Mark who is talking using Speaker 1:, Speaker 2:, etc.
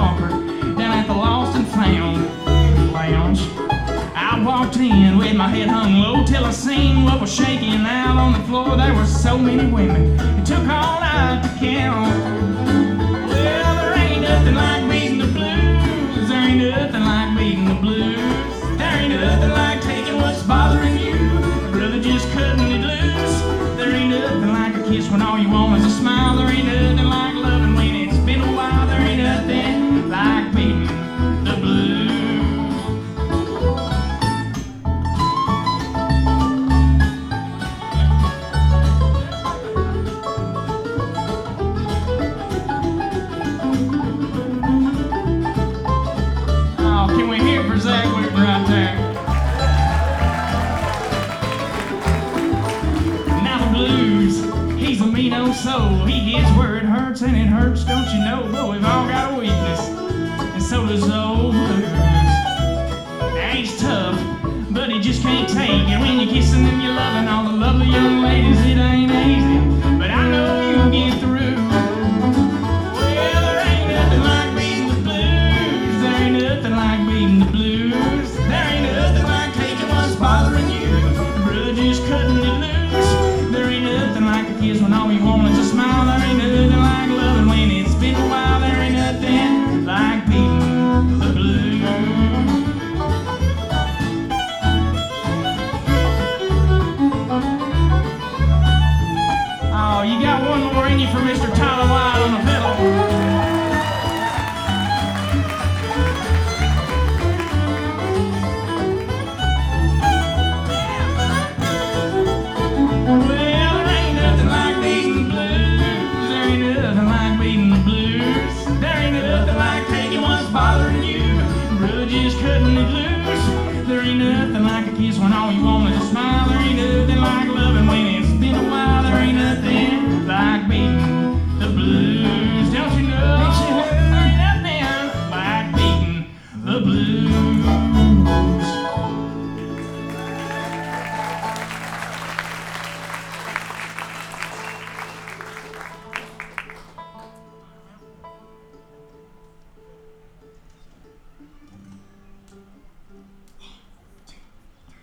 Speaker 1: talker down at the Lost and Found Lounge. I walked in with my head hung low till I seen what was shaking out on the floor. There were so many women, it took all night to count. Well, there ain't nothing like beating the blues. There ain't nothing like beating the blues. There ain't nothing like taking what's bothering you, brother, just cutting it loose. There ain't nothing like a kiss when all you want is a smile. There ain't nothing like loving when it's been a while. There ain't nothing like beating the blues. Can we hear for Zach Whitman right there? Now the blues, he's a mean old soul. He gets where it hurts and it hurts, don't you know? Boy, we've all got a weakness, and so does the old blues. Now he's tough, but he just can't take it when you're kissing and you're loving all the lovely young ladies. It ain't easy.